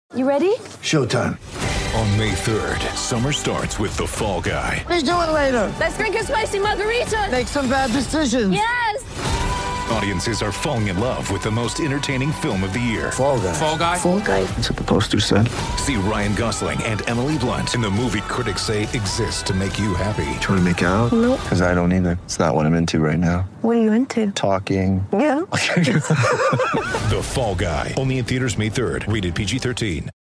You ready? Showtime. On May 3rd, summer starts with The Fall Guy. Let's do it later. Let's drink a spicy margarita. Make some bad decisions. Yes! Audiences are falling in love with the most entertaining film of the year. Fall Guy. Fall Guy? Fall Guy. That's what the poster said. See Ryan Gosling and Emily Blunt in the movie critics say exists to make you happy. Trying to make it out? Nope. Because I don't either. It's not what I'm into right now. What are you into? Talking. Yeah. The Fall Guy. Only in theaters May 3rd. Rated PG-13.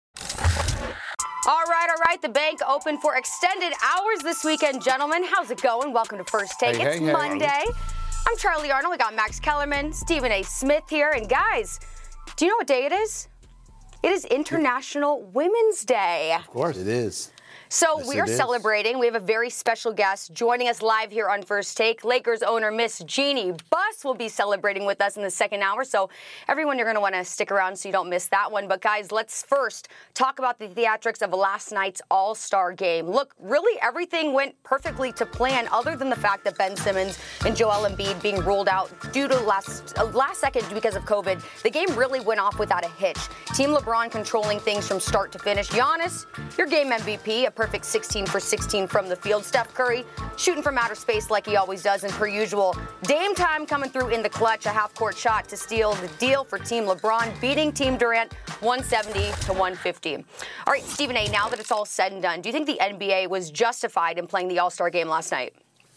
All right. The bank open for extended hours this weekend, gentlemen. How's it going? Welcome to First Take. It's Monday. I'm Charlie Arnold. We got Max Kellerman, Stephen A. Smith here. And guys, do you know what day it is? It is International Women's Day. Of course it is. So we are celebrating. We have a very special guest joining us live here on First Take. Lakers owner Miss Jeanie Buss will be celebrating with us in the second hour. So everyone, you're going to want to stick around so you don't miss that one. But guys, let's first talk about the theatrics of last night's All-Star game. Look, really everything went perfectly to plan other than the fact that Ben Simmons and Joel Embiid being ruled out due to last second because of COVID. The game really went off without a hitch. Team LeBron controlling things from start to finish. Giannis, your game MVP, a perfect 16 for 16 from the field. Steph Curry shooting from outer space like he always does, and per usual, Dame Time coming through in the clutch, a half-court shot to steal the deal for Team LeBron, beating Team Durant 170-150. All right, Stephen A., now that it's all said and done, do you think the NBA was justified in playing the All-Star game last night?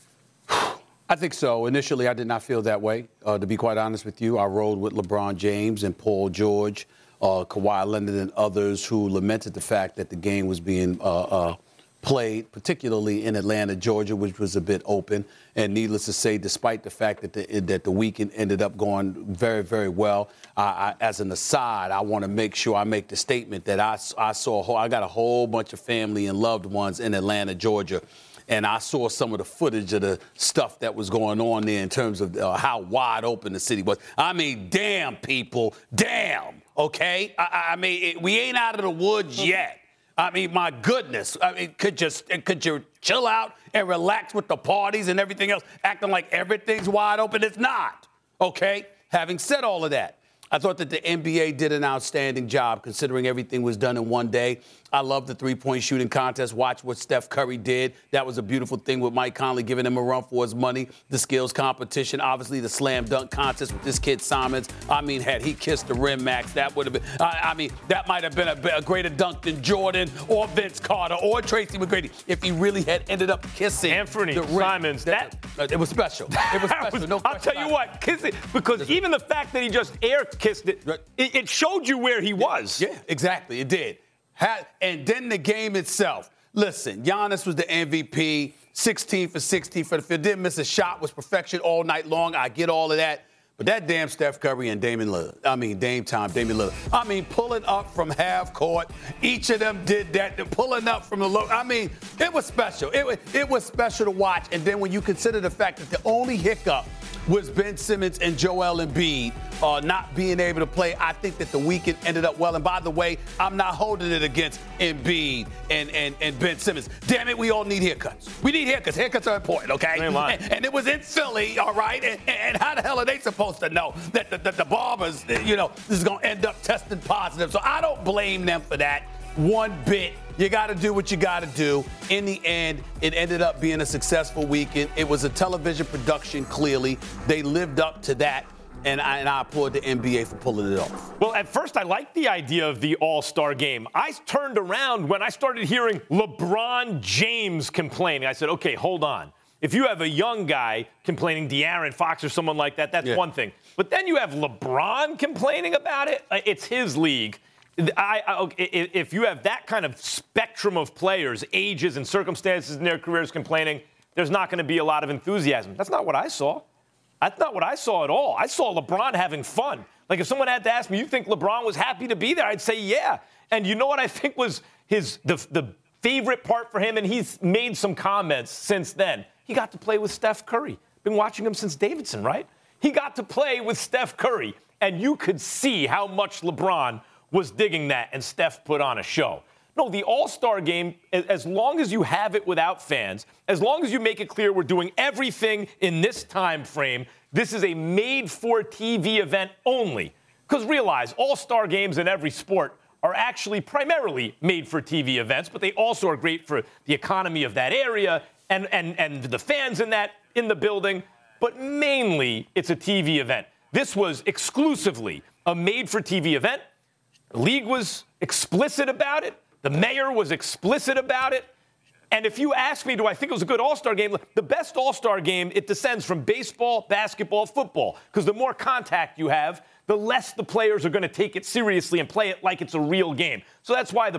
I think so. Initially, I did not feel that way. To be quite honest with you, I rode with LeBron James and Paul George, Kawhi Leonard, and others who lamented the fact that the game was being played, particularly in Atlanta, Georgia, which was a bit open. And needless to say, despite the fact that the weekend ended up going very, very well, as an aside, I want to make sure I make the statement that I got a whole bunch of family and loved ones in Atlanta, Georgia. And I saw some of the footage of the stuff that was going on there in terms of how wide open the city was. I mean, damn, people, damn, okay? I mean, we ain't out of the woods yet. I mean, my goodness. I mean, could you chill out and relax with the parties and everything else, acting like everything's wide open? It's not, okay? Having said all of that, I thought that the NBA did an outstanding job considering everything was done in one day. I love the three-point shooting contest. Watch what Steph Curry did. That was a beautiful thing with Mike Conley giving him a run for his money. The skills competition, obviously the slam dunk contest with this kid Simons. I mean, had he kissed the rim, Max, that would have been, that might have been a greater dunk than Jordan or Vince Carter or Tracy McGrady if he really had ended up kissing Anthony the rim. Simons. It was special. It was special. No I'll tell you what, kiss it, because even the fact that he just air kissed it, it showed you where he was. Yeah, exactly. It did. And then the game itself. Listen, Giannis was the MVP, 16 for 16 for the field. Didn't miss a shot, was perfection all night long. I get all of that. But that damn Steph Curry and Damian Lillard. Damian Lillard. Pulling up from half court. Each of them did that. Pulling up from the low. It was special. It was special to watch. And then when you consider the fact that the only hiccup was Ben Simmons and Joel Embiid not being able to play, I think that the weekend ended up well. And by the way, I'm not holding it against Embiid and Ben Simmons. Damn it, we all need haircuts. We need haircuts. Haircuts are important, okay? And it was in Philly, all right? And how the hell are they supposed to know that the barbers, this is going to end up testing positive? So I don't blame them for that one bit. You got to do what you got to do. In the end, it ended up being a successful weekend. It was a television production, clearly. They lived up to that, and I applaud the NBA for pulling it off. Well, at first, I liked the idea of the All-Star game. I turned around when I started hearing LeBron James complaining. I said, okay, hold on. If you have a young guy complaining, De'Aaron Fox or someone like that, that's one thing. But then you have LeBron complaining about it. It's his league. If you have that kind of spectrum of players, ages and circumstances in their careers complaining, there's not going to be a lot of enthusiasm. That's not what I saw. That's not what I saw at all. I saw LeBron having fun. Like if someone had to ask me, you think LeBron was happy to be there? I'd say yeah. And you know what I think was the favorite part for him? And he's made some comments since then. He got to play with Steph Curry. Been watching him since Davidson, right? He got to play with Steph Curry. And you could see how much LeBron was digging that, and Steph put on a show. No, the All-Star game, as long as you have it without fans, as long as you make it clear we're doing everything in this time frame, this is a made-for-TV event only. Because realize, All-Star games in every sport are actually primarily made for TV events, but they also are great for the economy of that area and the fans in the building. But mainly, it's a TV event. This was exclusively a made-for-TV event. The league was explicit about it. The mayor was explicit about it. And if you ask me, do I think it was a good All-Star game? The best All-Star game, it descends from baseball, basketball, football. Because the more contact you have, the less the players are going to take it seriously and play it like it's a real game. So that's why the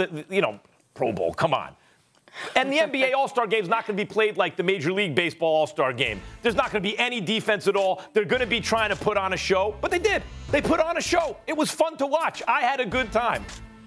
Pro Bowl, come on. And the NBA All-Star Game is not going to be played like the Major League Baseball All-Star Game. There's not going to be any defense at all. They're going to be trying to put on a show. But they did. They put on a show. It was fun to watch. I had a good time.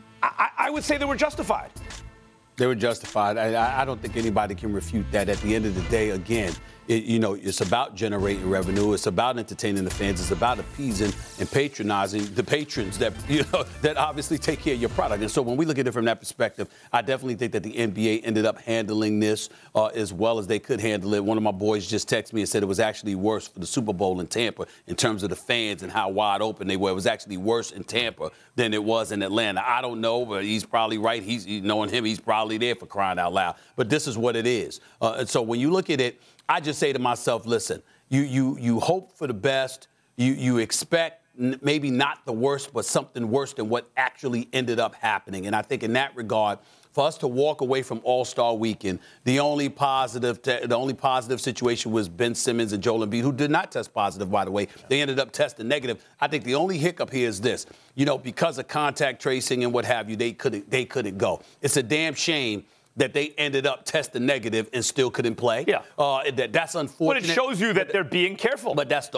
I would say they were justified. They were justified. I don't think anybody can refute that. At the end of the day, again, it's about generating revenue. It's about entertaining the fans. It's about appeasing and patronizing the patrons that obviously take care of your product. And so when we look at it from that perspective, I definitely think that the NBA ended up handling this as well as they could handle it. One of my boys just texted me and said it was actually worse for the Super Bowl in Tampa in terms of the fans and how wide open they were. It was actually worse in Tampa than it was in Atlanta. I don't know, but he's probably right. Knowing him, he's probably there for crying out loud. But this is what it is. And so when you look at it, I just say to myself, listen, you hope for the best. You expect maybe not the worst, but something worse than what actually ended up happening. And I think in that regard, for us to walk away from All-Star Weekend, the only positive situation was Ben Simmons and Joel Embiid, who did not test positive, by the way. They ended up testing negative. I think the only hiccup here is this. Because of contact tracing and what have you, they couldn't go. It's a damn shame that they ended up testing negative and still couldn't play. Yeah. That's unfortunate. But it shows you that they're being careful. But that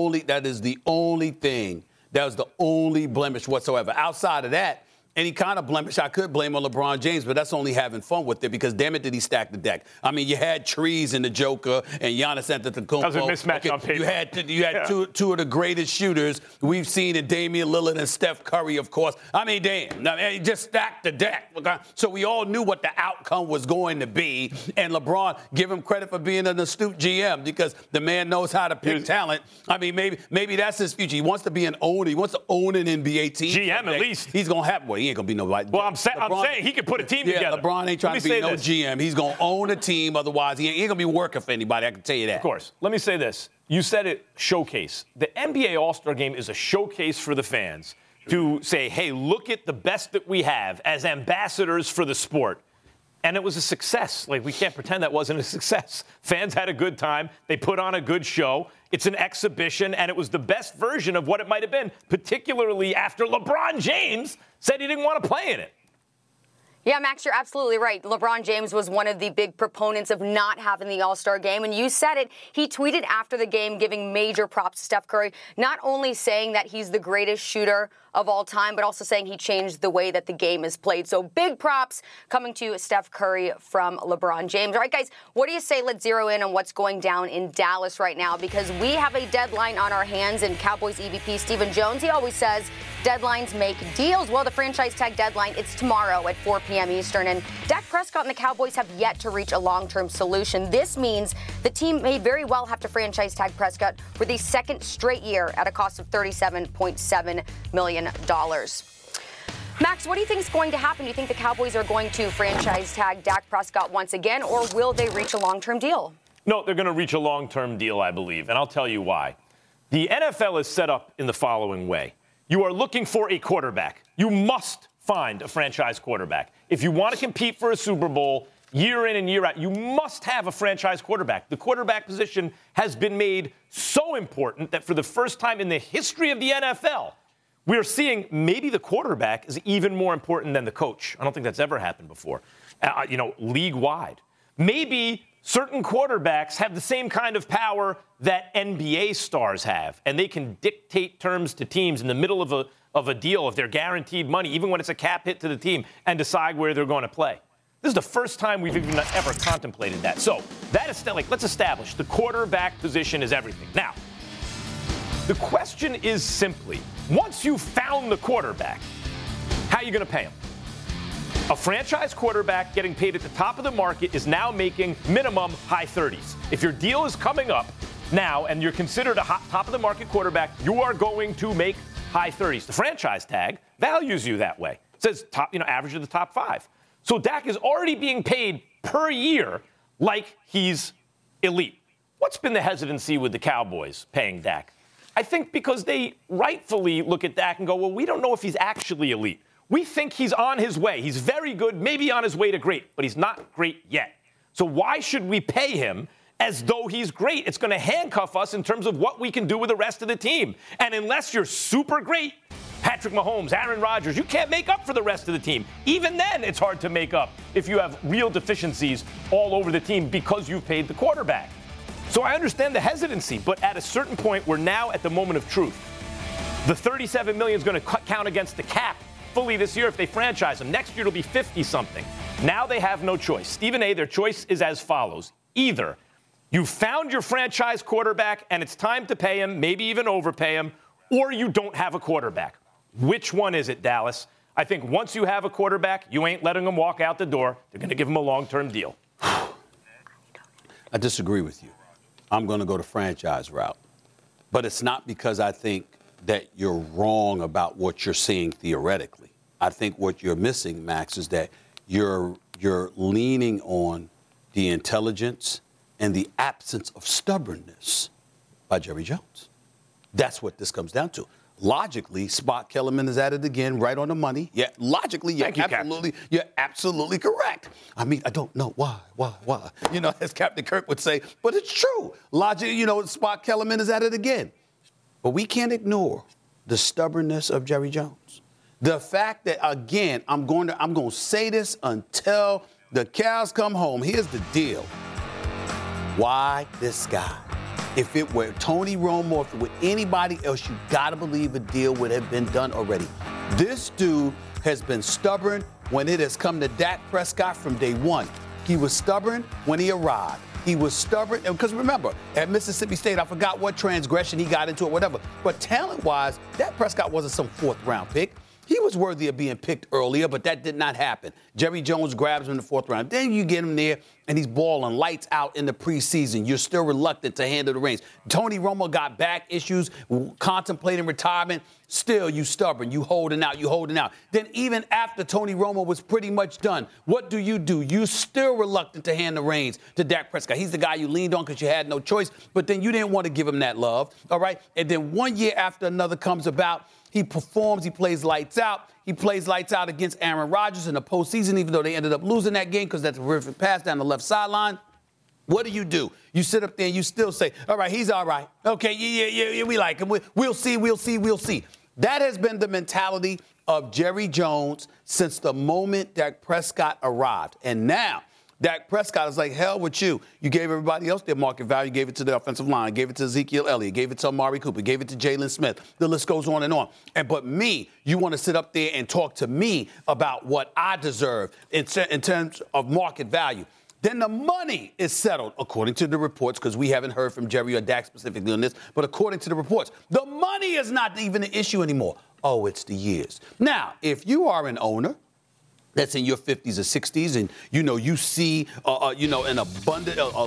is the only thing. That was the only blemish whatsoever. Outside of that, any kind of blemish I could blame on LeBron James, but that's only having fun with it because, damn it, did he stack the deck. I mean, you had Trees in the Joker and Giannis Antetokounmpo. That was a mismatch on paper. You had two of the greatest shooters we've seen in Damian Lillard and Steph Curry, of course. I mean, he just stacked the deck. So we all knew what the outcome was going to be. And LeBron, give him credit for being an astute GM because the man knows how to pick talent. I mean, maybe that's his future. He wants to be an owner. He wants to own an NBA team. GM at least. He's going to have one. He ain't going to be nobody. Well, I'm saying he could put a team together. LeBron ain't trying to be no GM. He's going to own a team. Otherwise, he ain't going to be working for anybody. I can tell you that. Of course. Let me say this. You said it, showcase. The NBA All-Star Game is a showcase for the fans to say, hey, look at the best that we have as ambassadors for the sport. And it was a success. Like, we can't pretend that wasn't a success. Fans had a good time. They put on a good show. It's an exhibition, and it was the best version of what it might have been, particularly after LeBron James said he didn't want to play in it. Yeah, Max, you're absolutely right. LeBron James was one of the big proponents of not having the All-Star Game. And you said it. He tweeted after the game giving major props to Steph Curry, not only saying that he's the greatest shooter of all time, but also saying he changed the way that the game is played. So big props coming to Steph Curry from LeBron James. All right, guys, what do you say? Let's zero in on what's going down in Dallas right now because we have a deadline on our hands. And Cowboys EVP Stephen Jones, he always says deadlines make deals. Well, the franchise tag deadline, it's tomorrow at 4 p.m. Eastern. And Dak Prescott and the Cowboys have yet to reach a long-term solution. This means the team may very well have to franchise tag Prescott for the second straight year at a cost of $37.7 million. Max, what do you think is going to happen? Do you think the Cowboys are going to franchise tag Dak Prescott once again, or will they reach a long-term deal? No, they're going to reach a long-term deal, I believe, and I'll tell you why. The NFL is set up in the following way. You are looking for a quarterback. You must find a franchise quarterback. If you want to compete for a Super Bowl year in and year out, you must have a franchise quarterback. The quarterback position has been made so important that for the first time in the history of the NFL, we're seeing maybe the quarterback is even more important than the coach. I don't think that's ever happened before, league-wide. Maybe certain quarterbacks have the same kind of power that NBA stars have, and they can dictate terms to teams in the middle of a deal if they're guaranteed money, even when it's a cap hit to the team, and decide where they're going to play. This is the first time we've even ever contemplated that. So that is let's establish the quarterback position is everything. Now, the question is simply, once you've found the quarterback, how are you going to pay him? A franchise quarterback getting paid at the top of the market is now making minimum high 30s. If your deal is coming up now and you're considered a top of the market quarterback, you are going to make high 30s. The franchise tag values you that way. It says top, average of the top 5. So Dak is already being paid per year like he's elite. What's been the hesitancy with the Cowboys paying Dak? I think because they rightfully look at Dak and go, well, we don't know if he's actually elite. We think he's on his way. He's very good, maybe on his way to great, but he's not great yet. So why should we pay him as though he's great? It's going to handcuff us in terms of what we can do with the rest of the team. And unless you're super great, Patrick Mahomes, Aaron Rodgers, you can't make up for the rest of the team. Even then, it's hard to make up if you have real deficiencies all over the team because you've paid the quarterback. So I understand the hesitancy, but at a certain point, we're now at the moment of truth. The $37 million is going to count against the cap fully this year if they franchise him. Next year, it'll be 50-something. Now they have no choice. Stephen A., their choice is as follows. Either you found your franchise quarterback and it's time to pay him, maybe even overpay him, or you don't have a quarterback. Which one is it, Dallas? I think once you have a quarterback, you ain't letting him walk out the door. They're going to give him a long-term deal. I disagree with you. I'm going to go the franchise route. But it's not because I think that you're wrong about what you're saying theoretically. I think what you're missing, Max, is that you're leaning on the intelligence and the absence of stubbornness by Jerry Jones. That's what this comes down to. Logically, Spot Kellerman is at it again, right on the money. Yeah, logically, you're absolutely correct. I mean, I don't know why. As Captain Kirk would say, but it's true. Logic, Spot Kellerman is at it again. But we can't ignore the stubbornness of Jerry Jones. The fact that, again, I'm going to say this until the cows come home. Here's the deal. Why this guy? If it were Tony Romo, or if it were anybody else, you got to believe a deal would have been done already. This dude has been stubborn when it has come to Dak Prescott from day one. He was stubborn when he arrived. He was stubborn, because remember, at Mississippi State, I forgot what transgression he got into or whatever. But talent-wise, Dak Prescott wasn't some fourth-round pick. He was worthy of being picked earlier, but that did not happen. Jerry Jones grabs him in the 4th round. Then you get him there, and he's balling lights out in the preseason. You're still reluctant to handle the reins. Tony Romo got back issues, contemplating retirement. Still, you stubborn. You holding out. Then even after Tony Romo was pretty much done, what do? You still reluctant to hand the reins to Dak Prescott. He's the guy you leaned on because you had no choice, but then you didn't want to give him that love, all right? And then one year after another comes about, he performs, he plays lights out. He plays lights out against Aaron Rodgers in the postseason, even though they ended up losing that game because that's a terrific pass down the left sideline. What do? You sit up there and you still say, all right, he's all right. Okay, yeah, we like him. We'll see. That has been the mentality of Jerry Jones since the moment Dak Prescott arrived. And now, Dak Prescott is like, hell with you. You gave everybody else their market value, gave it to the offensive line, gave it to Ezekiel Elliott, gave it to Amari Cooper, gave it to Jalen Smith. The list goes on and on. But me, you want to sit up there and talk to me about what I deserve in terms of market value. Then the money is settled, according to the reports, because we haven't heard from Jerry or Dak specifically on this, but according to the reports, the money is not even an issue anymore. Oh, it's the years. Now, if you are an owner that's in your 50s or 60s, and you see an abundant, a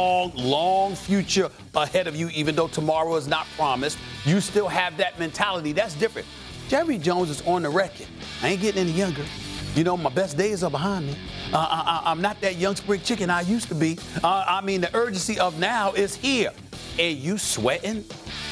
long future ahead of you, even though tomorrow is not promised, you still have that mentality. That's different. Jerry Jones is on the record. I ain't getting any younger. My best days are behind me. I'm not that young spring chicken I used to be. The urgency of now is here. And you sweating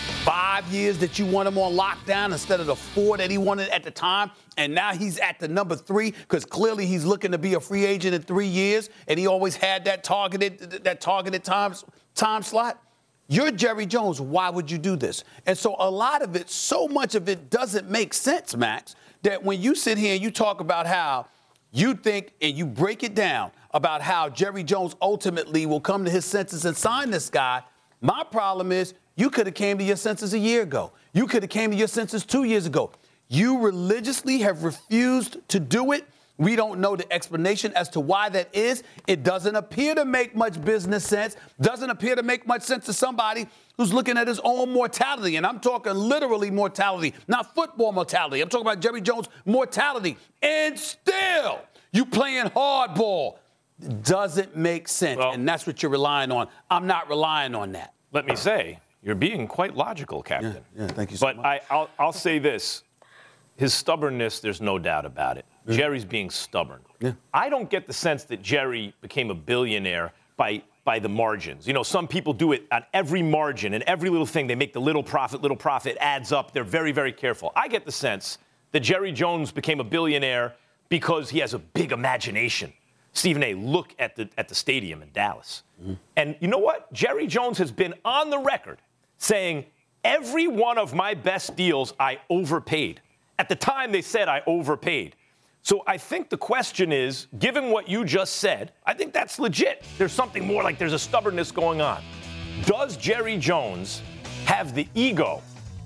5 years that you want him on lockdown instead of the 4 that he wanted at the time. And now he's at the number 3 because clearly he's looking to be a free agent in 3 years. And he always had that targeted time slot. You're Jerry Jones. Why would you do this? And so a lot of it, so much of it doesn't make sense, Max, that when you sit here and you talk about how you think and you break it down about how Jerry Jones ultimately will come to his senses and sign this guy, my problem is you could have came to your senses a year ago. You could have came to your senses 2 years ago. You religiously have refused to do it. We don't know the explanation as to why that is. It doesn't appear to make much business sense. Doesn't appear to make much sense to somebody who's looking at his own mortality. And I'm talking literally mortality, not football mortality. I'm talking about Jerry Jones' mortality. And still, you playing hardball. Doesn't make sense. Well, and that's what you're relying on. I'm not relying on that. Let me say, you're being quite logical, Captain. Yeah, thank you so much. But I'll say this. his stubbornness, there's no doubt about it. Jerry's being stubborn. Yeah. I don't get the sense that Jerry became a billionaire by the margins. You know, some people do it on every margin and every little thing. They make the little profit adds up. They're very, very careful. I get the sense that Jerry Jones became a billionaire because he has a big imagination. Stephen A., look at the stadium in Dallas. Mm-hmm. And you know what? Jerry Jones has been on the record saying, every one of my best deals I overpaid. At the time, they said I overpaid. So I think the question is, given what you just said, I think that's legit. There's something more, like there's a stubbornness going on. Does Jerry Jones have the ego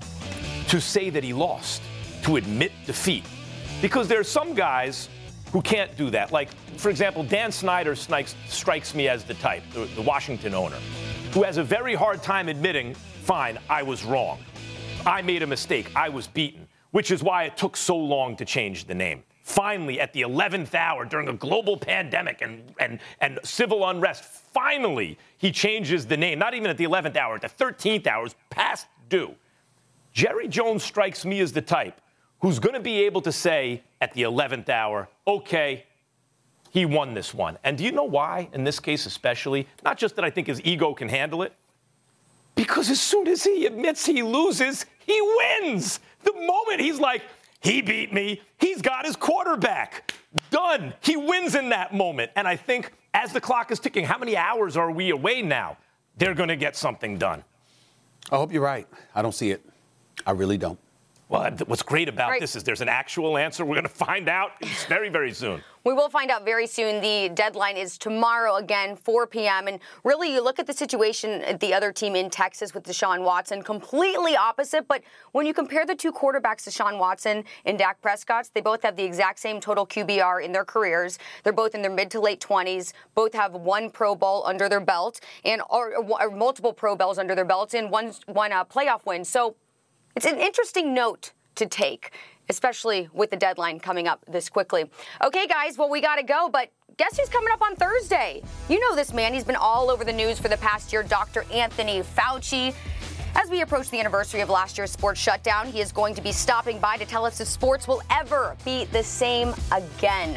to say that he lost, to admit defeat? Because there's some guys who can't do that. Like, for example, Dan Snyder strikes me as the type, the Washington owner, who has a very hard time admitting, fine, I was wrong. I made a mistake. I was beaten, which is why it took so long to change the name. Finally, at the 11th hour, during a global pandemic and civil unrest, finally, he changes the name. Not even at the 11th hour, at the 13th hour, it's past due. Jerry Jones strikes me as the type who's going to be able to say at the 11th hour, okay, he won this one. And do you know why, in this case especially? Not just that I think his ego can handle it, because as soon as he admits he loses, he wins. The moment he's like, he beat me, he's got his quarterback. Done. He wins in that moment. And I think as the clock is ticking, how many hours are we away now? They're going to get something done. I hope you're right. I don't see it. I really don't. Well, what's great about this is there's an actual answer. We're going to find out very, very soon. We will find out very soon. The deadline is tomorrow, again, 4 p.m. And really, you look at the situation at the other team in Texas with Deshaun Watson, completely opposite. But when you compare the two quarterbacks, Deshaun Watson and Dak Prescott, they both have the exact same total QBR in their careers. They're both in their mid to late 20s. Both have one Pro Bowl under their belt or multiple Pro Bowls under their belts and one playoff win. So it's an interesting note to take, especially with the deadline coming up this quickly. Okay, guys, well, we got to go, but guess who's coming up on Thursday? You know this man. He's been all over the news for the past year, Dr. Anthony Fauci. As we approach the anniversary of last year's sports shutdown, he is going to be stopping by to tell us if sports will ever be the same again.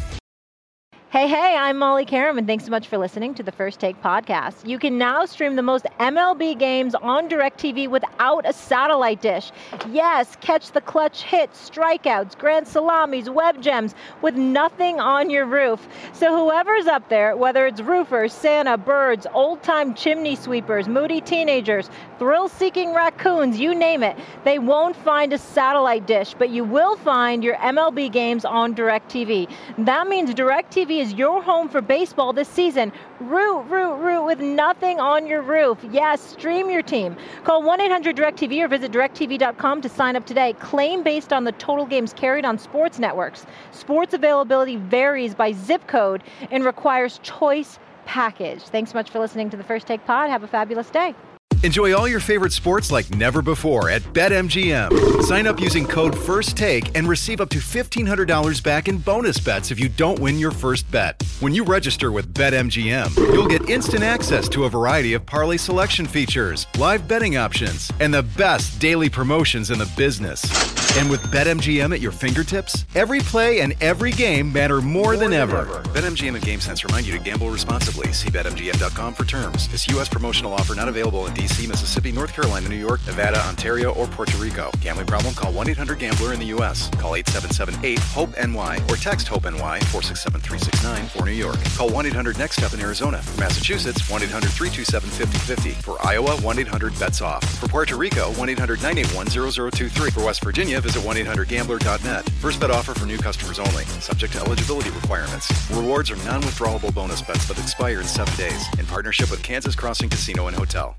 Hey, I'm Molly Karam, and thanks so much for listening to the First Take podcast. You can now stream the most MLB games on DirecTV without a satellite dish. Yes, catch the clutch hits, strikeouts, grand salamis, web gems with nothing on your roof. So whoever's up there, whether it's roofers, Santa, birds, old-time chimney sweepers, moody teenagers, thrill-seeking raccoons, you name it, they won't find a satellite dish, but you will find your MLB games on DirecTV. That means DirecTV is your home for baseball this season. Root with nothing on your roof. Yes, stream your team. Call 1-800-DirecTV or visit directtv.com to sign up today. Claim based on the total games carried on sports networks. Sports availability varies by zip code and requires choice package. Thanks so much for listening to the First Take Pod. Have a fabulous day. Enjoy all your favorite sports like never before at BetMGM. Sign up using code FIRSTTAKE and receive up to $1,500 back in bonus bets if you don't win your first bet. When you register with BetMGM, you'll get instant access to a variety of parlay selection features, live betting options, and the best daily promotions in the business. And with BetMGM at your fingertips, every play and every game matter more than ever. BetMGM and GameSense remind you to gamble responsibly. See BetMGM.com for terms. This U.S. promotional offer not available in D.C., Mississippi, North Carolina, New York, Nevada, Ontario, or Puerto Rico. Gambling problem? Call 1-800-GAMBLER in the U.S. Call 877-8-HOPE-NY or text HOPE-NY 467-369 for New York. Call 1-800-NEXT-STEP in Arizona. For Massachusetts, 1-800-327-5050. For Iowa, 1-800-BETS-OFF. For Puerto Rico, 1-800-981-0023. For West Virginia, visit 1-800-GAMBLER.net. First bet offer for new customers only. Subject to eligibility requirements. Rewards are non-withdrawable bonus bets that expire in 7 days. In partnership with Kansas Crossing Casino and Hotel.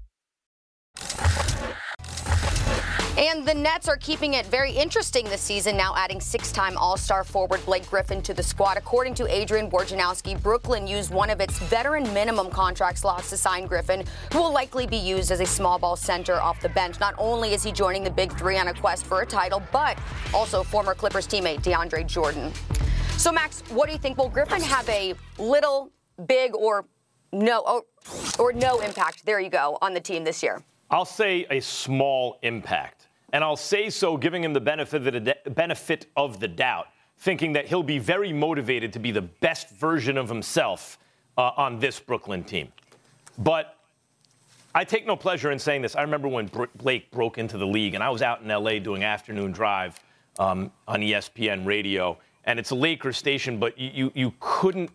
And the Nets are keeping it very interesting this season, now adding 6-time All-Star forward Blake Griffin to the squad. According to Adrian Wojnarowski, Brooklyn used one of its veteran minimum contract slots to sign Griffin, who will likely be used as a small ball center off the bench. Not only is he joining the Big Three on a quest for a title, but also former Clippers teammate DeAndre Jordan. So, Max, what do you think? Will Griffin have a little, big, or no impact, there you go, on the team this year? I'll say a small impact. And I'll say so giving him the benefit of the doubt, thinking that he'll be very motivated to be the best version of himself on this Brooklyn team. But I take no pleasure in saying this. I remember when Blake broke into the league, and I was out in L.A. doing afternoon drive on ESPN radio. And it's a Lakers station, but you couldn't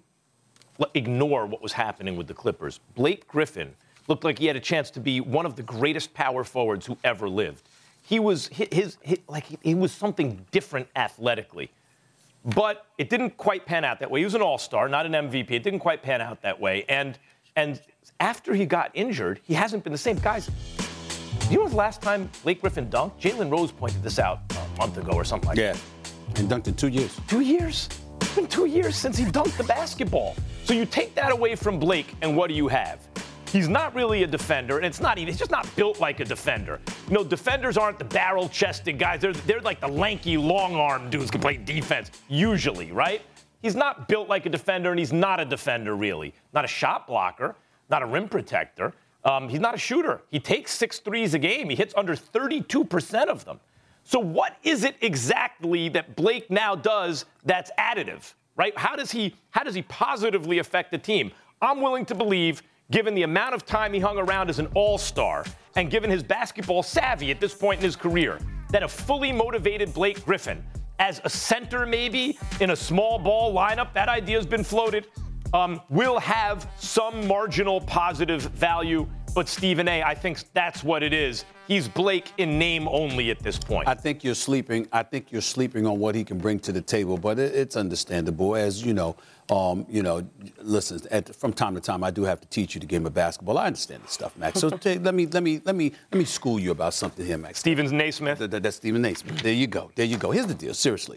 ignore what was happening with the Clippers. Blake Griffin looked like he had a chance to be one of the greatest power forwards who ever lived. He was he was something different athletically. But it didn't quite pan out that way. He was an all-star, not an MVP. It didn't quite pan out that way. And after he got injured, he hasn't been the same. Guys, you know the last time Blake Griffin dunked? Jalen Rose pointed this out a month ago or something like that. Yeah, and dunked in 2 years. 2 years? It's been 2 years since he dunked the basketball. So you take that away from Blake, and what do you have? He's not really a defender, and he's just not built like a defender. You know, defenders aren't the barrel-chested guys. They're like the lanky, long-armed dudes who can play defense, usually, right? He's not built like a defender, and he's not a defender, really. Not a shot blocker, not a rim protector. He's not a shooter. He takes 6 threes a game. He hits under 32% of them. So what is it exactly that Blake now does that's additive, right? How does he positively affect the team? I'm willing to believe, given the amount of time he hung around as an all-star and given his basketball savvy at this point in his career, that a fully motivated Blake Griffin, as a center maybe in a small ball lineup, that idea has been floated, will have some marginal positive value. But Stephen A., I think that's what it is. He's Blake in name only at this point. I think you're sleeping on what he can bring to the table, but it's understandable. As you know, listen. From time to time, I do have to teach you the game of basketball. I understand this stuff, Max. So let me school you about something here, Max. Stephen Naismith. That's Stephen Naismith. There you go. Here's the deal. Seriously,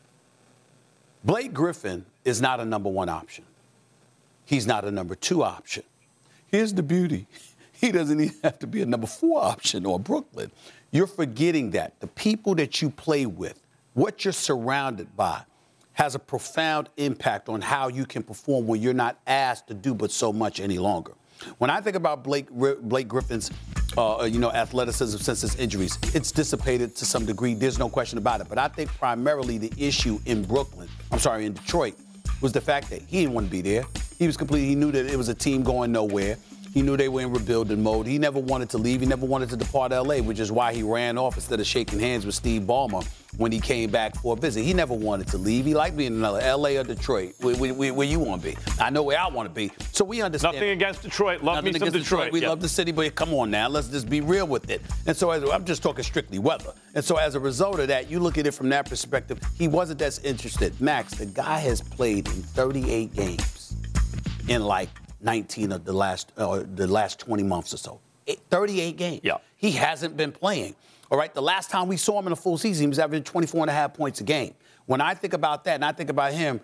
Blake Griffin is not a number 1 option. He's not a number 2 option. Here's the beauty. He doesn't even have to be a number 4 option or Brooklyn. You're forgetting that. The people that you play with, what you're surrounded by, has a profound impact on how you can perform when you're not asked to do but so much any longer. When I think about Blake Griffin's, athleticism since his injuries, it's dissipated to some degree. There's no question about it. But I think primarily the issue in Detroit, was the fact that he didn't want to be there. He knew that it was a team going nowhere. He knew they were in rebuilding mode. He never wanted to leave. He never wanted to depart L.A., which is why he ran off instead of shaking hands with Steve Ballmer when he came back for a visit. He never wanted to leave. He liked being in L.A. or Detroit, where you want to be. I know where I want to be. So we understand. Nothing against Detroit. Love me some Detroit. We love the city, but come on now. Let's just be real with it. And so I'm just talking strictly weather. And so as a result of that, you look at it from that perspective, he wasn't that interested. Max, the guy has played in 38 games in 19 of the last 20 months or so. 38 games. Yeah. He hasn't been playing. All right. The last time we saw him in a full season, he was averaging 24.5 points a game. When I think about that, and I think about him,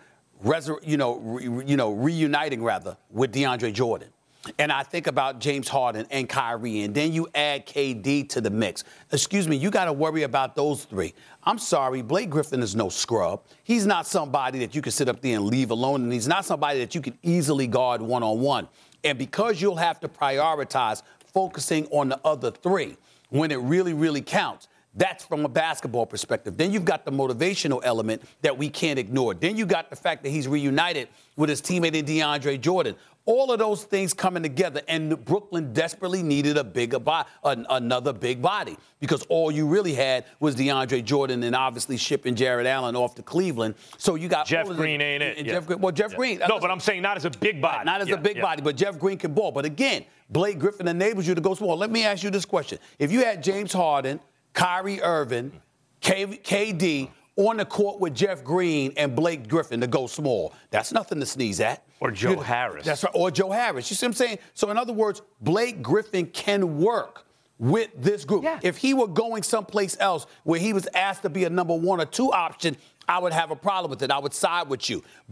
reuniting with DeAndre Jordan, and I think about James Harden and Kyrie, and then you add KD to the mix. Excuse me, you got to worry about those 3. I'm sorry, Blake Griffin is no scrub. He's not somebody that you can sit up there and leave alone, and he's not somebody that you can easily guard one-on-one. And because you'll have to prioritize focusing on the other 3 when it really, really counts, that's from a basketball perspective. Then you've got the motivational element that we can't ignore. Then you got the fact that he's reunited with his teammate in DeAndre Jordan. All of those things coming together, and Brooklyn desperately needed another big body, because all you really had was DeAndre Jordan and obviously shipping Jared Allen off to Cleveland. So you got Jeff Green ain't it? Jeff Green. No, but I'm saying not as a big body. Not as a big body, but Jeff Green can ball. But again, Blake Griffin enables you to go small. Let me ask you this question: if you had James Harden, Kyrie Irving, KD on the court with Jeff Green and Blake Griffin to go small, that's nothing to sneeze at. Or Joe Harris. That's right, or Joe Harris. You see what I'm saying? So in other words, Blake Griffin can work with this group. Yeah. If he were going someplace else where he was asked to be a number 1 or 2 option, I would have a problem with it. I would side with you. But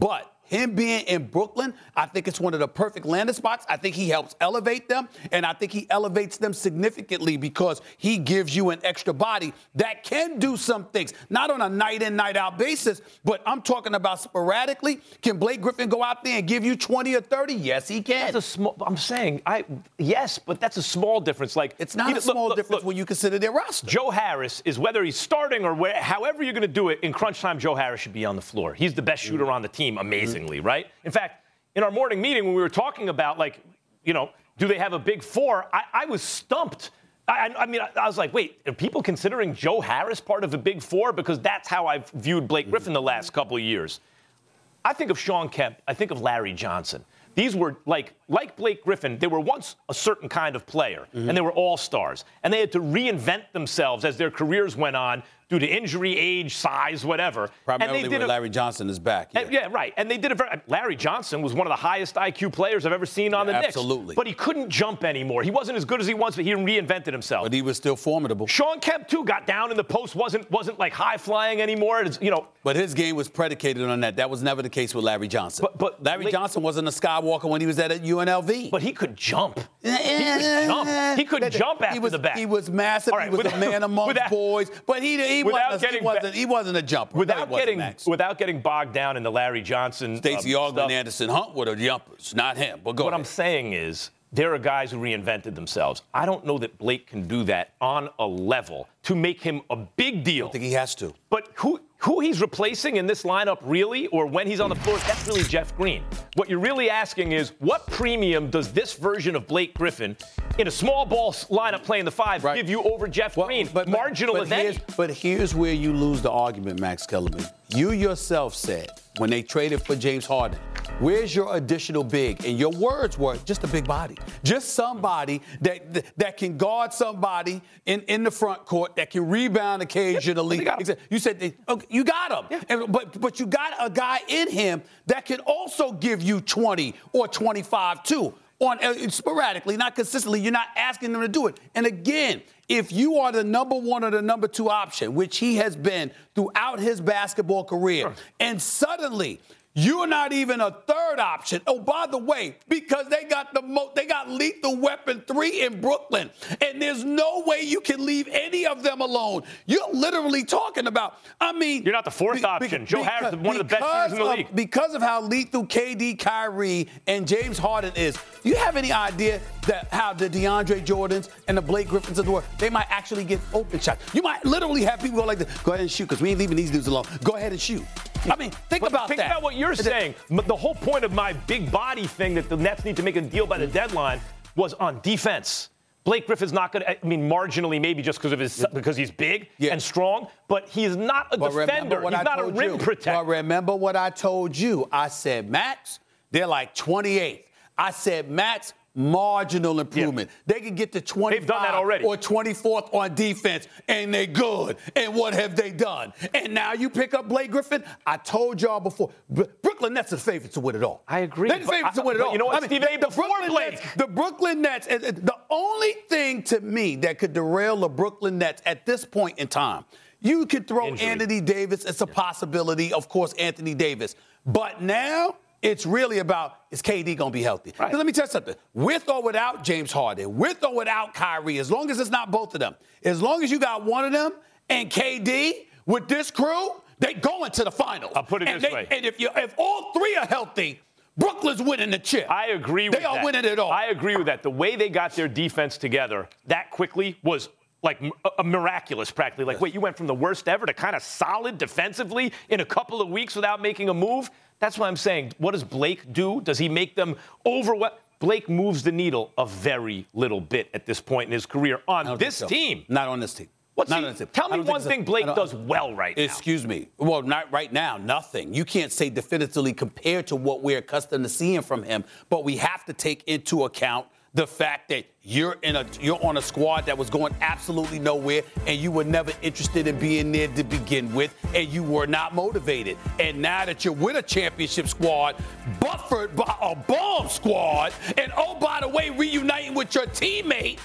him being in Brooklyn, I think it's one of the perfect landing spots. I think he helps elevate them, and I think he elevates them significantly because he gives you an extra body that can do some things, not on a night-in, night-out basis, but I'm talking about sporadically. Can Blake Griffin go out there and give you 20 or 30? Yes, he can. I'm saying, yes, but that's a small difference. Like, it's not a small difference when you consider their roster. Joe Harris is, whether he's starting or however you're going to do it, in crunch time, Joe Harris should be on the floor. He's the best shooter on the team, amazingly, right? In fact, in our morning meeting when we were talking about, like, you know, do they have a big four, I was stumped. I mean, I was like, wait, are people considering Joe Harris part of the big four? Because that's how I've viewed Blake Griffin the last couple of years. I think of Shawn Kemp. I think of Larry Johnson. These were, like Blake Griffin, they were once a certain kind of player, and they were all-stars. And they had to reinvent themselves as their careers went on due to injury, age, size, whatever. Primarily and when Larry Johnson is back. Yeah. Yeah, right. And they did it Larry Johnson was one of the highest IQ players I've ever seen on the Knicks. Absolutely. But he couldn't jump anymore. He wasn't as good as he was, but he reinvented himself. But he was still formidable. Shawn Kemp, too, got down in the post, wasn't like high-flying anymore. It's, you know. But his game was predicated on that. That was never the case with Larry Johnson. But Larry Johnson wasn't a skywalker when he was at UNLV. But he could jump. He could jump after the back. He was massive. Right, he was a man amongst boys. But he wasn't a jumper. Without getting bogged down in the Larry Johnson Stacey Augmon and Anderson Hunt were the jumpers, not him. But what I'm saying is there are guys who reinvented themselves. I don't know that Blake can do that on a level to make him a big deal. I think he has to. But who he's replacing in this lineup really, or when he's on the floor, that's really Jeff Green. What you're really asking is, what premium does this version of Blake Griffin in a small ball lineup playing the five give you over Jeff Green? Marginal as any. But here's where you lose the argument, Max Kellerman. You yourself said when they traded for James Harden, where's your additional big? And your words were just a big body. Just somebody that can guard somebody in the front court, that can rebound occasionally. You said, okay, you got him. Yeah. But you got a guy in him that can also give you 20 or 25 too. Sporadically, not consistently. You're not asking them to do it. And again, if you are the number one or the number two option, which he has been throughout his basketball career, and suddenly you're not even a third option. Oh, by the way, because they got Lethal Weapon 3 in Brooklyn, and there's no way you can leave any of them alone. You're literally talking about, you're not the fourth option. Joe Harris is one of the best players in the league. Because of how lethal KD, Kyrie, and James Harden is, do you have any idea that how the DeAndre Jordans and the Blake Griffins of the world, they might actually get open shots? You might literally have people go like this, go ahead and shoot, because we ain't leaving these dudes alone. Go ahead and shoot. Think about that. Think about what you're saying. The whole point of my big body thing that the Nets need to make a deal by the deadline was on defense. Blake Griffin's not going to, marginally maybe just because he's big and strong, but he is not a defender. He's not a rim protector. But remember what I told you. I said, Max, they're like 28th. I said, Max, marginal improvement. Yeah. They can get to 25 They've done that already. Or 24th on defense, and they're good. And what have they done? And now you pick up Blake Griffin. I told y'all before, Brooklyn Nets are favorites to win it all. I agree. They're the favorites to win it all. You know what, Stephen A. Before Blake. The Brooklyn Nets, the only thing to me that could derail the Brooklyn Nets at this point in time, you could throw Anthony Davis. It's a possibility, of course, Anthony Davis. But now, it's really about, is KD going to be healthy? Right. Let me tell you something. With or without James Harden, with or without Kyrie, as long as it's not both of them, as long as you got one of them and KD with this crew, they going to the finals. I'll put it this way. And if all three are healthy, Brooklyn's winning the chip. I agree with that. They are winning it all. I agree with that. The way they got their defense together that quickly was like a miraculous practically. Like, wait, you went from the worst ever to kind of solid defensively in a couple of weeks without making a move? That's what I'm saying. What does Blake do? Does he make them overwhelmed? Blake moves the needle a very little bit at this point in his career on this team. Not on this team. Tell me one thing Blake does well right now. Excuse me. Well, not right now. Nothing. You can't say definitively compared to what we're accustomed to seeing from him. But we have to take into account the fact that you're on a squad that was going absolutely nowhere, and you were never interested in being there to begin with, and you were not motivated. And now that you're with a championship squad, buffered by a bomb squad, and oh, by the way, reuniting with your teammate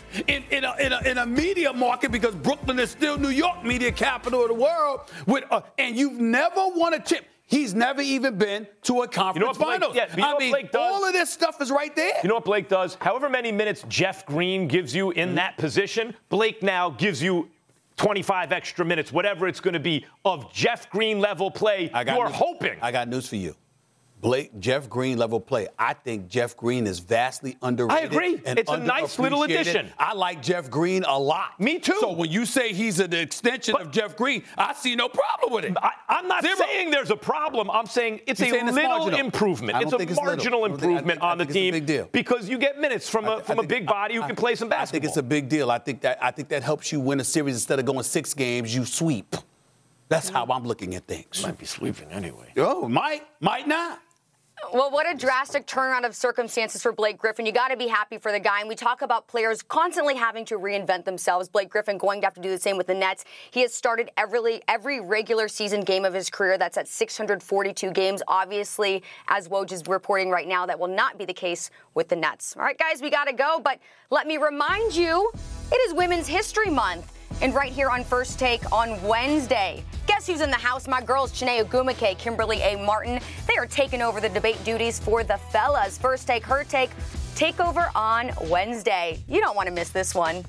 in a media market, because Brooklyn is still New York, media capital of the world, and you've never won a chip. He's never even been to a conference finals. All of this stuff is right there. You know what Blake does? However many minutes Jeff Green gives you in that position, Blake now gives you 25 extra minutes, whatever it's going to be, of Jeff Green level play. You're hoping. I got news for you. Jeff Green level play. I think Jeff Green is vastly underrated. I agree. It's a nice little addition. I like Jeff Green a lot. Me too. So when you say he's an extension of Jeff Green, I see no problem with it. I'm not saying there's a problem. I'm saying it's a little improvement. It's a marginal improvement on the team. It's a big deal. Because you get minutes from a big body who can play some basketball. I think it's a big deal. I think that helps you win a series. Instead of going 6 games, you sweep. That's how I'm looking at things. Might be sweeping anyway. Oh, might not. Well, what a drastic turnaround of circumstances for Blake Griffin. You got to be happy for the guy. And we talk about players constantly having to reinvent themselves. Blake Griffin going to have to do the same with the Nets. He has started every regular season game of his career. That's at 642 games. Obviously, as Woj is reporting right now, that will not be the case with the Nets. All right, guys, we got to go. But let me remind you, it is Women's History Month. And right here on First Take on Wednesday, guess who's in the house? My girls, Chiney Ogwumike, Kimberly A. Martin. They are taking over the debate duties for the fellas. First Take, her take, takeover on Wednesday. You don't want to miss this one.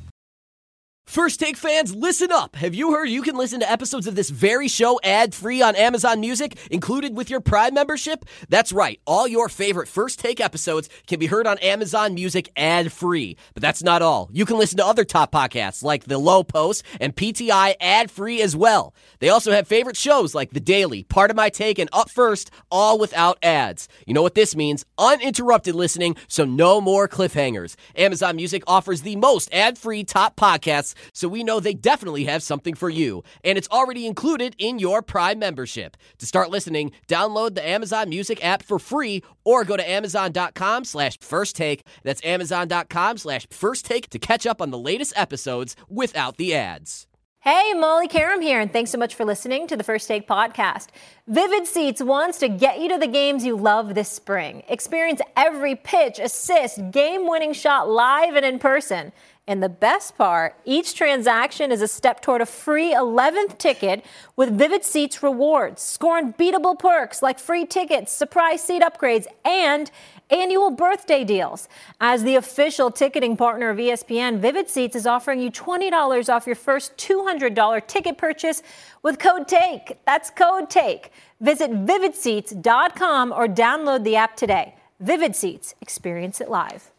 First Take fans, listen up. Have you heard you can listen to episodes of this very show ad-free on Amazon Music, included with your Prime membership? That's right. All your favorite First Take episodes can be heard on Amazon Music ad-free. But that's not all. You can listen to other top podcasts like The Low Post and PTI ad-free as well. They also have favorite shows like The Daily, Part of My Take, and Up First, all without ads. You know what this means? Uninterrupted listening, so no more cliffhangers. Amazon Music offers the most ad-free top podcasts, so we know they definitely have something for you. And it's already included in your Prime membership. To start listening, download the Amazon Music app for free or go to amazon.com/firsttake. That's amazon.com/firsttake to catch up on the latest episodes without the ads. Hey, Molly Karam here, and thanks so much for listening to the First Take podcast. Vivid Seats wants to get you to the games you love this spring. Experience every pitch, assist, game-winning shot live and in person. And the best part, each transaction is a step toward a free 11th ticket with Vivid Seats rewards. Score unbeatable perks like free tickets, surprise seat upgrades, and annual birthday deals. As the official ticketing partner of ESPN, Vivid Seats is offering you $20 off your first $200 ticket purchase with code TAKE. That's code TAKE. Visit vividseats.com or download the app today. Vivid Seats. Experience it live.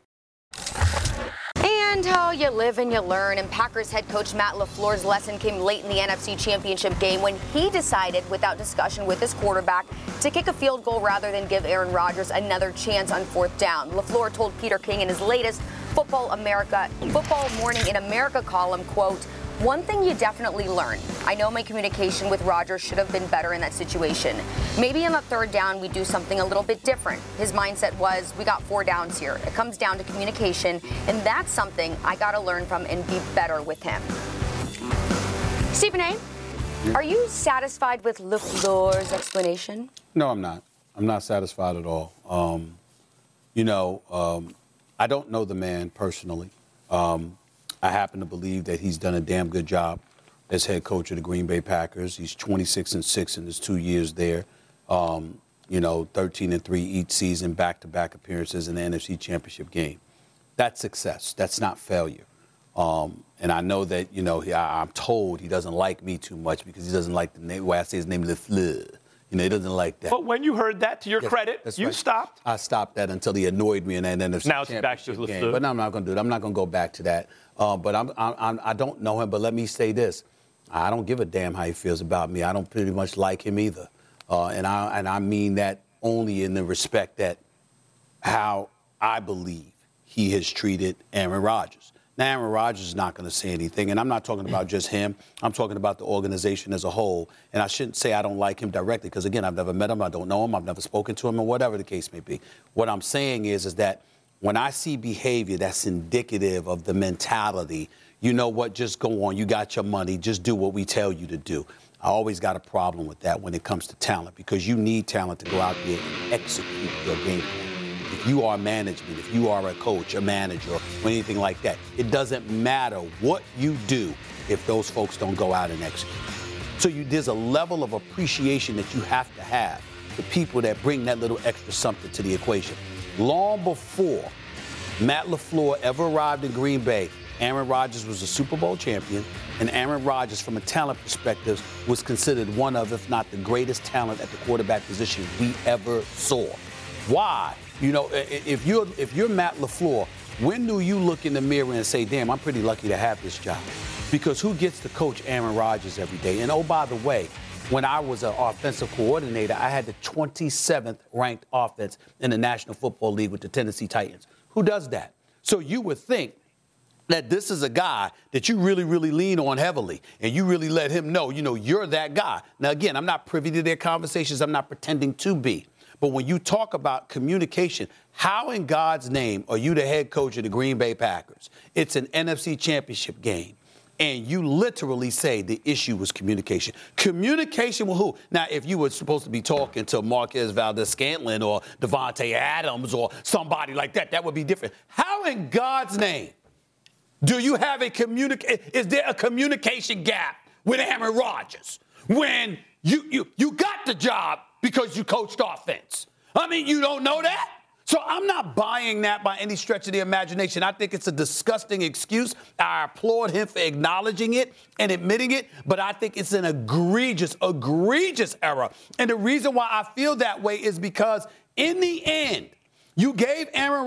And how you live and you learn. And Packers head coach Matt LaFleur's lesson came late in the NFC Championship game when he decided, without discussion with his quarterback, to kick a field goal rather than give Aaron Rodgers another chance on 4th down. LaFleur told Peter King in his latest Football Morning in America column, quote, "One thing you definitely learn. I know my communication with Rodgers should have been better in that situation. Maybe on the 3rd down, we do something a little bit different." His mindset was, we got 4 downs here. It comes down to communication, and that's something I got to learn from and be better with him. Stephen A., are you satisfied with LaFleur's explanation? No, I'm not. I'm not satisfied at all. I don't know the man personally. I happen to believe that he's done a damn good job as head coach of the Green Bay Packers. He's 26-6 in his 2 years there. 13-3 each season, back-to-back appearances in the NFC Championship game. That's success. That's not failure. And I know that, I'm told he doesn't like me too much because he doesn't like the way I say his name, LaFleur. He doesn't like that. But when you heard that, to your credit, you stopped. I stopped that until he annoyed me in that NFC Now it's back to Championship game. LaFleur. But no, I'm not going to do that. I'm not going to go back to that. But I don't know him. But let me say this: I don't give a damn how he feels about me. I don't pretty much like him either. And I mean that only in the respect that how I believe he has treated Aaron Rodgers. Now, Aaron Rodgers is not going to say anything, and I'm not talking about just him. I'm talking about the organization as a whole. And I shouldn't say I don't like him directly because, again, I've never met him, I don't know him, I've never spoken to him, or whatever the case may be. What I'm saying is that when I see behavior that's indicative of the mentality, you know what, just go on, you got your money, just do what we tell you to do. I always got a problem with that when it comes to talent because you need talent to go out there and execute your game plan. If you are management, if you are a coach, a manager, or anything like that, it doesn't matter what you do if those folks don't go out and execute. So there's a level of appreciation that you have to have the people that bring that little extra something to the equation. Long before Matt LaFleur ever arrived in Green Bay, Aaron Rodgers was a Super Bowl champion, and Aaron Rodgers, from a talent perspective, was considered one of, if not the greatest talent at the quarterback position we ever saw. Why? You know, if you're Matt LaFleur, when do you look in the mirror and say, damn, I'm pretty lucky to have this job? Because who gets to coach Aaron Rodgers every day? And oh, by the way, when I was an offensive coordinator, I had the 27th ranked offense in the National Football League with the Tennessee Titans. Who does that? So you would think that this is a guy that you really, really lean on heavily, and you really let him know, you're that guy. Now, again, I'm not privy to their conversations. I'm not pretending to be. But when you talk about communication, how in God's name are you the head coach of the Green Bay Packers? It's an NFC Championship game. And you literally say the issue was communication. Communication with who? Now, if you were supposed to be talking to Marquez Valdes-Scantling or Devontae Adams or somebody like that, that would be different. How in God's name do you have is there a communication gap with Aaron Rodgers when you got the job because you coached offense? I mean, you don't know that? So I'm not buying that by any stretch of the imagination. I think it's a disgusting excuse. I applaud him for acknowledging it and admitting it, but I think it's an egregious error. And the reason why I feel that way is because in the end, you gave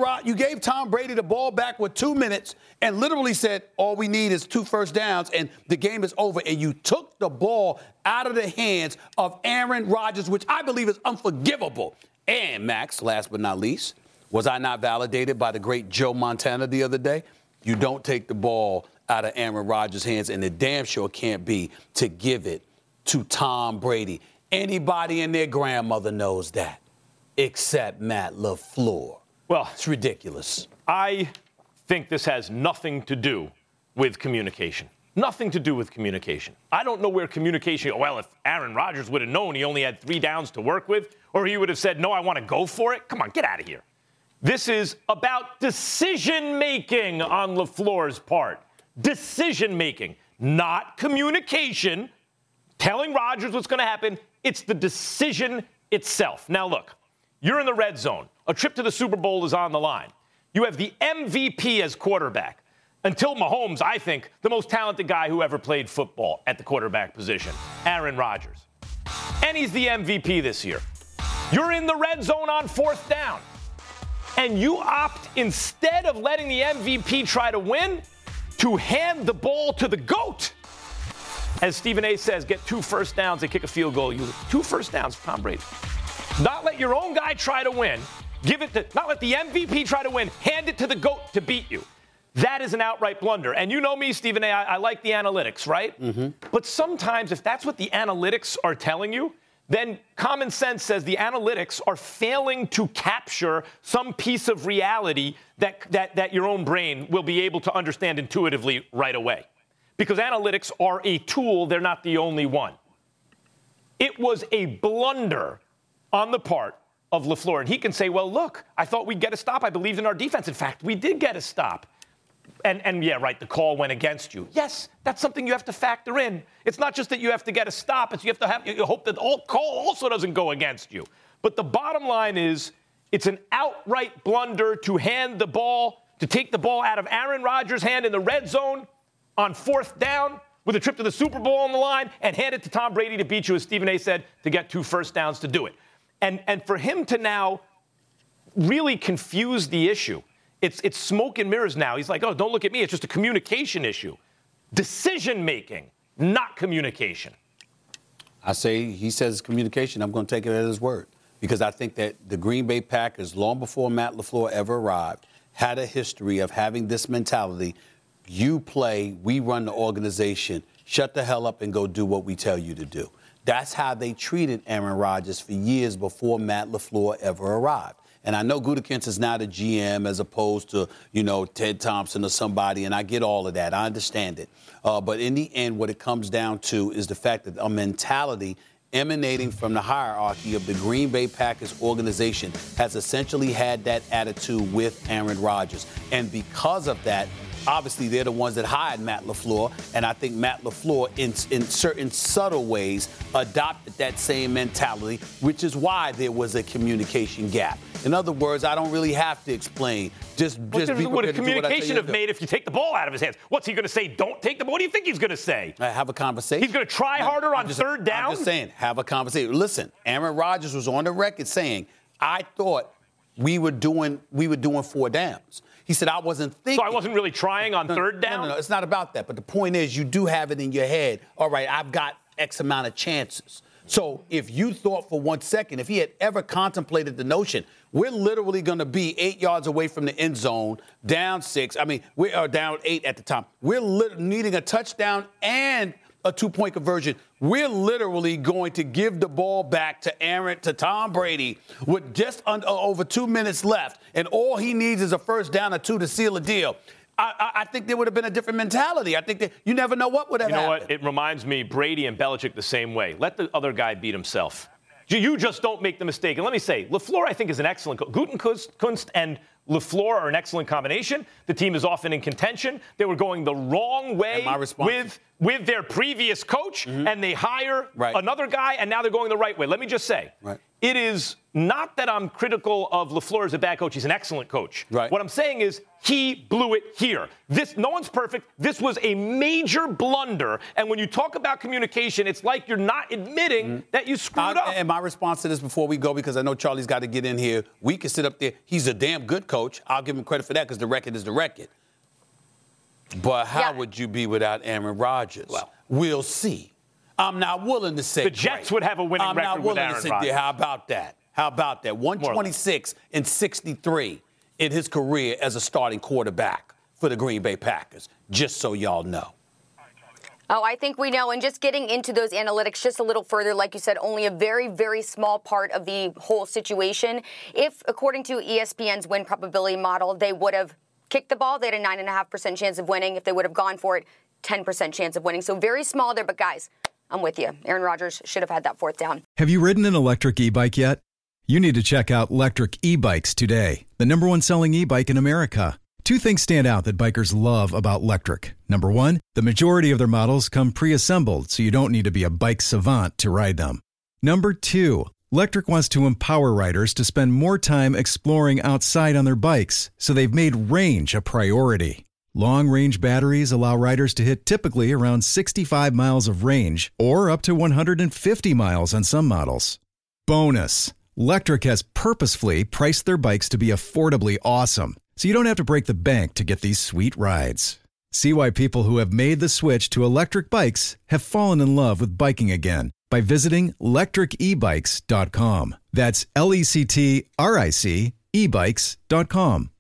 Tom Brady the ball back with 2 minutes and literally said, all we need is 2 first downs and the game is over. And you took the ball out of the hands of Aaron Rodgers, which I believe is unforgivable. And, Max, last but not least, was I not validated by the great Joe Montana the other day? You don't take the ball out of Aaron Rodgers' hands, and it damn sure can't be to give it to Tom Brady. Anybody and their grandmother knows that, except Matt LaFleur. Well, it's ridiculous. I think this has nothing to do with communication. Nothing to do with communication. I don't know where communication, well, if Aaron Rodgers would have known he only had 3 downs to work with, or he would have said, no, I want to go for it. Come on, get out of here. This is about decision-making on LaFleur's part. Decision-making, not communication, telling Rodgers what's going to happen. It's the decision itself. Now, look, you're in the red zone. A trip to the Super Bowl is on the line. You have the MVP as quarterback. Until Mahomes, I think, the most talented guy who ever played football at the quarterback position, Aaron Rodgers. And he's the MVP this year. You're in the red zone on 4th down. And you opt, instead of letting the MVP try to win, to hand the ball to the GOAT. As Stephen A. says, get 2 first downs and kick a field goal. 2 first downs for Tom Brady. Not let your own guy try to win. Not let the MVP try to win. Hand it to the GOAT to beat you. That is an outright blunder. And you know me, Stephen A., I like the analytics, right? Mm-hmm. But sometimes if that's what the analytics are telling you, then common sense says the analytics are failing to capture some piece of reality that your own brain will be able to understand intuitively right away. Because analytics are a tool, they're not the only one. It was a blunder on the part of LaFleur. And he can say, well, look, I thought we'd get a stop. I believed in our defense. In fact, we did get a stop. And yeah, right, the call went against you. Yes, that's something you have to factor in. It's not just that you have to get a stop. It's you hope that the call also doesn't go against you. But the bottom line is it's an outright blunder to take the ball out of Aaron Rodgers' hand in the red zone on 4th down with a trip to the Super Bowl on the line and hand it to Tom Brady to beat you, as Stephen A. said, to get 2 first downs to do it. And for him to now really confuse the issue, it's smoke and mirrors now. He's like, oh, don't look at me. It's just a communication issue. Decision-making, not communication. He says communication. I'm going to take it at his word. Because I think that the Green Bay Packers, long before Matt LaFleur ever arrived, had a history of having this mentality. You play, we run the organization. Shut the hell up and go do what we tell you to do. That's how they treated Aaron Rodgers for years before Matt LaFleur ever arrived. And I know Gutekunst is now the GM as opposed to, Ted Thompson or somebody, and I get all of that. I understand it. But in the end, what it comes down to is the fact that a mentality emanating from the hierarchy of the Green Bay Packers organization has essentially had that attitude with Aaron Rodgers. And because of that, obviously they're the ones that hired Matt LaFleur, and I think Matt LaFleur, in certain subtle ways, adopted that same mentality, which is why there was a communication gap. In other words, I don't really have to explain. What would a communication have made if you take the ball out of his hands? What's he going to say? Don't take the ball? What do you think he's going to say? Have a conversation. He's going to try harder on third down? I'm just saying, have a conversation. Listen, Aaron Rodgers was on the record saying, I thought we were doing 4 downs. He said, I wasn't thinking. So I wasn't really trying on third down? No, it's not about that. But the point is, you do have it in your head. All right, I've got X amount of chances. So if you thought for 1 second, if he had ever contemplated the notion, we're literally going to be 8 yards away from the end zone, down 6. I mean, we are down 8 at the time. We're needing a touchdown and a 2-point conversion. We're literally going to give the ball back to Tom Brady with just over 2 minutes left, and all he needs is a first down or 2 to seal a deal. I think there would have been a different mentality. I think that you never know what would have happened. You know what? It reminds me, Brady and Belichick the same way. Let the other guy beat himself. You just don't make the mistake. And let me say, LaFleur, I think, is an excellent coach. Gutekunst and LaFleur are an excellent combination. The team is often in contention. They were going the wrong way with their previous coach, and they hire another guy, and now they're going the right way. Let me just say, it is not that I'm critical of LaFleur as a bad coach. He's an excellent coach. What I'm saying is he blew it here. No one's perfect. This was a major blunder. And when you talk about communication, it's like you're not admitting that you screwed up. And my response to this before we go, because I know Charlie's got to get in here, we can sit up there. He's a damn good coach. I'll give him credit for that because the record is the record. But how would you be without Aaron Rodgers? Well, we'll see. I'm not willing to say the Jets would have a winning record with Aaron Rodgers. How about that? 126 and 63 in his career as a starting quarterback for the Green Bay Packers, just so y'all know. Oh, I think we know. And just getting into those analytics just a little further, like you said, only a very, very small part of the whole situation. If, according to ESPN's win probability model, they would have kicked the ball, they had a 9.5% chance of winning. If they would have gone for it, 10% chance of winning. So very small there. But, guys, I'm with you. Aaron Rodgers should have had that 4th down. Have you ridden an electric e-bike yet? You need to check out Lectric E-Bikes today, the #1 selling e-bike in America. 2 things stand out that bikers love about Lectric. Number 1, the majority of their models come pre-assembled, so you don't need to be a bike savant to ride them. Number 2, Lectric wants to empower riders to spend more time exploring outside on their bikes, so they've made range a priority. Long-range batteries allow riders to hit typically around 65 miles of range, or up to 150 miles on some models. Bonus! Lectric has purposefully priced their bikes to be affordably awesome, so you don't have to break the bank to get these sweet rides. See why people who have made the switch to electric bikes have fallen in love with biking again by visiting lectricebikes.com. That's LECTRIC ebikes.com.